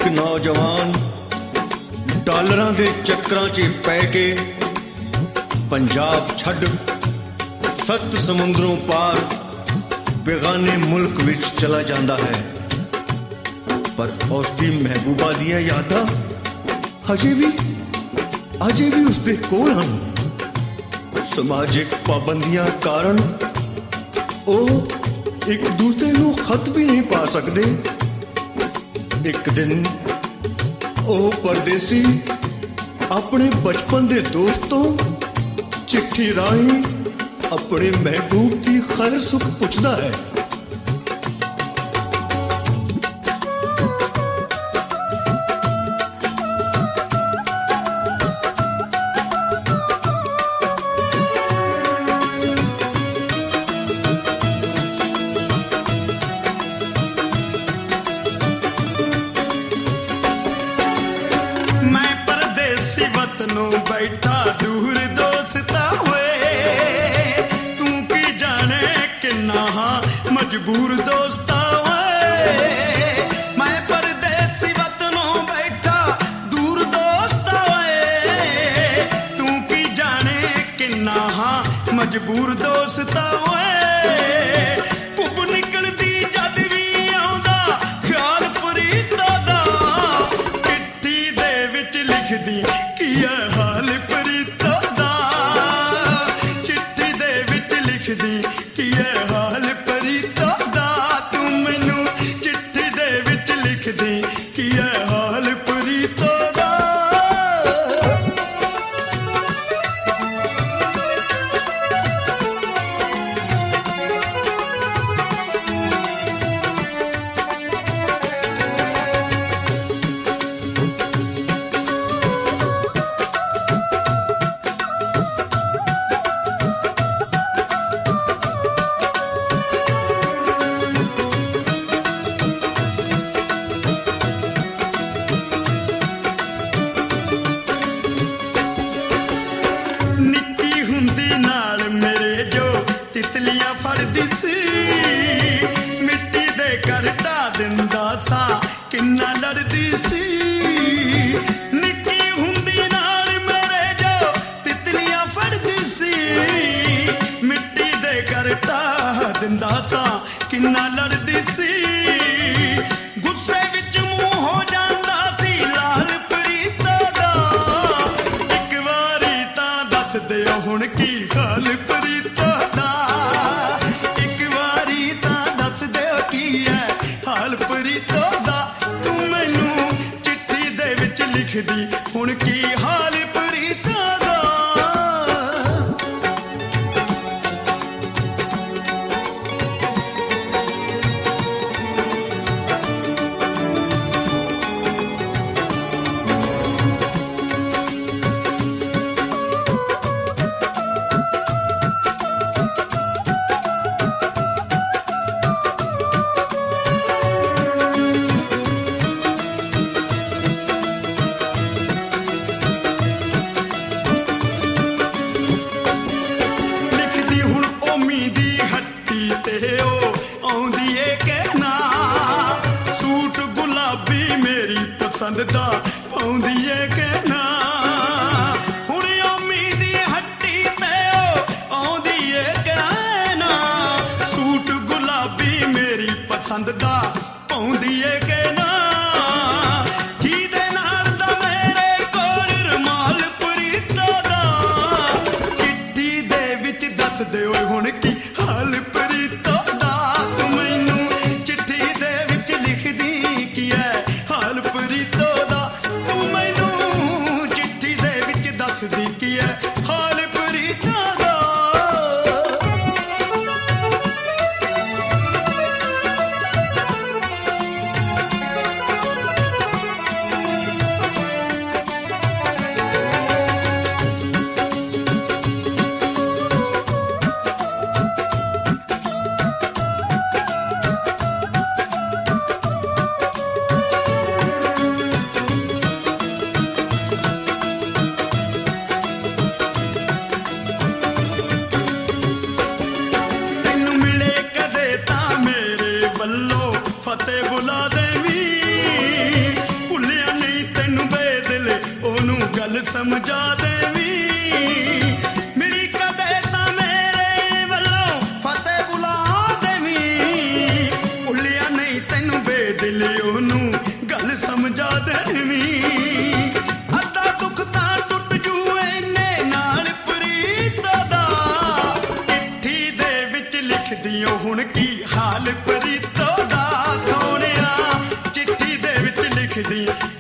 ਇੱਕ ਨੌਜਵਾਨ ਡਾਲਰਾਂ ਦੇ ਚੱਕਰਾਂ 'ਚ ਪੈ ਕੇ ਪੰਜਾਬ ਛੱਡ ਸੱਤ ਸਮੁੰਦਰੋਂ ਪਾਰ ਬੇਗਾਨੇ ਮੁਲਕ ਵਿੱਚ ਚਲਾ ਜਾਂਦਾ ਹੈ, ਪਰ ਉਸ ਦੀ ਮਹਿਬੂਬਾ ਦੀਆਂ ਯਾਦਾਂ ਅਜੇ ਵੀ ਉਸਦੇ ਕੋਲ ਹਨ। ਸਮਾਜਿਕ ਪਾਬੰਦੀਆਂ ਕਾਰਨ ਉਹ ਇੱਕ ਦੂਸਰੇ ਨੂੰ ਖਤ ਵੀ ਨਹੀਂ ਪਾ ਸਕਦੇ। ਇੱਕ ਦਿਨ ਉਹ ਪਰਦੇਸੀ ਆਪਣੇ ਬਚਪਨ ਦੇ ਦੋਸਤ ਤੋਂ ਚਿੱਠੀ ਰਾਹੀਂ ਆਪਣੇ ਮਹਿਬੂਬ ਦੀ ਖੈਰ ਸੁਖ ਪੁੱਛਦਾ ਹੈ। ਮਜਬੂਰ ਦੋਸਤਾ ਓਏ ਮੈਂ ਪਰਦੇਸੀ ਵਤਨੋਂ ਬੈਠਾ ਦੂਰ ਦੋਸਤਾ ਓਏ ਤੂੰ ਕੀ ਜਾਣੇ ਕਿੰਨਾ ਹਾਂ ਮਜਬੂਰ ਦੋਸਤਾ ਓਏ ਪੁੱਬ ਨਿਕਲਦੀ ਜਦ ਵੀ ਆਉਂਦਾ ਖਿਆਲ ਪ੍ਰੀਤਾਂ ਦਾ ਚਿੱਠੀ ਦੇ ਵਿੱਚ ਲਿਖਦੀ ਕੀ ਹੈ ਹਾਲ ਪ੍ਰੀਤਾਂ ਦਾ ਚਿੱਠੀ ਦੇ ਵਿੱਚ ਲਿਖਦੀ ਕੀ ਹੈ ਹਾਲ ਕੀ ਹੈ ਹਾਲ ਪ੍ਰੀਤਾਂ ਦਾ। ਤਿਤਲੀਆਂ ਫੜਦੀ ਸੀ ਮਿੱਟੀ ਦੇ ਘਰ ਢਾ ਦਿੰਦਾ ਸਾਂ ਕਿੰਨਾ ਲੜਦੀ ਸੀ ਨਿੱਕੀ ਹੁੰਦੀ ਨਾਲ ਮੇਰੇ ਜੋ ਤਿਤਲੀਆਂ ਫੜਦੀ ਸੀ ਮਿੱਟੀ ਦੇ ਘਰ ਢਾ ਦਿੰਦਾ ਸਾਂ ਕਿੰਨਾ ਲੜਦੀ ਸੀ ਗੁੱਸੇ ਵਿੱਚ ਮੂੰਹ ਹੋ ਜਾਂਦਾ ਸੀ ਲਾਲ ਪ੍ਰੀਤਾਂ ਦਾ ਇੱਕ ਵਾਰੀ ਤਾਂ ਦੱਸ ਦਿਓ ਹੁਣ ਕੀ ਹਾਲ ਪ੍ਰੀਤਾਂ ਪ੍ਰੀਤਾਂ ਦਾ ਤੂੰ ਮੈਨੂੰ ਚਿੱਠੀ ਦੇ ਵਿੱਚ ਲਿਖਦੀ ਹੁਣ ਕੀ ਹਾਲ ਪ੍ਰੀਤਾਂ ਦਾ। ਤੇ ਉਹ ਆਉਂਦੀ ਏ ਕਹਿਣਾ ਸੂਟ ਗੁਲਾਬੀ ਮੇਰੀ ਪਸੰਦ ਦਾ ਪਾਉਂਦੀ ਏ ਕਹਿਣਾ ਹੁਣ ਅੰਮੀ ਦੀ ਹੱਟੀ ਤੇ ਉਹ ਆਉਂਦੀ ਏ ਕਹਿਣਾ ਸੂਟ ਗੁਲਾਬੀ ਮੇਰੀ ਪਸੰਦ ਦਾ ਪਾਉਂਦੀ ਏ ਕਹਿਣਾ ਜਿਹਦੇ ਨਾਲ ਦਾ ਮੇਰੇ ਕੋਲ ਰੁਮਾਲ ਪ੍ਰੀਤਾਂ ਦਾ ਚਿੱਠੀ ਦੇ ਵਿੱਚ ਦੱਸ ਦਿਓ ਹੁਣ ਕੀ ਹਾਲ ਪ੍ਰੀਤਾਂ ਦਾ ਤੂੰ ਮੈਨੂੰ ਚਿੱਠੀ ਦੇ ਵਿੱਚ ਲਿਖਦੀ ਕੀ ਹੈ ਹਾਲ ਪ੍ਰੀਤਾਂ ਦਾ ਤੂੰ ਮੈਨੂੰ ਚਿੱਠੀ ਦੇ ਵਿੱਚ ਦੱਸਦੀ ਕੀ ਹੈ ਹਾਲ ਪ੍ਰੀਤਾਂ ਦਾ। ਸਮਝਾ ਦੇਵੀਂ ਮਿਲੀ ਕਦੇ ਤਾਂ ਮੇਰੇ ਵੱਲੋਂ ਫਤਿਹ ਬੁਲਾ ਦੇਵੀਂ ਭੁੱਲਿਆ ਨਹੀਂ ਤੈਨੂੰ ਬੇਦਿਲ ਉਹਨੂੰ ਗੱਲ ਸਮਝਾ ਦੇਵੀਂ ਅੱਧਾ ਦੁੱਖ ਤਾਂ ਟੁੱਟ ਜੂ ਇਹਨੇ ਨਾਲ ਪ੍ਰੀਤ ਦਾ ਚਿੱਠੀ ਦੇ ਵਿੱਚ ਲਿਖਦੀ ਓ ਹੁਣ ਕੀ ਹਾਲ ਪ੍ਰੀਤ ਦਾ ਸੋਹਣਿਆ ਚਿੱਠੀ ਦੇ ਵਿੱਚ ਲਿਖਦੀ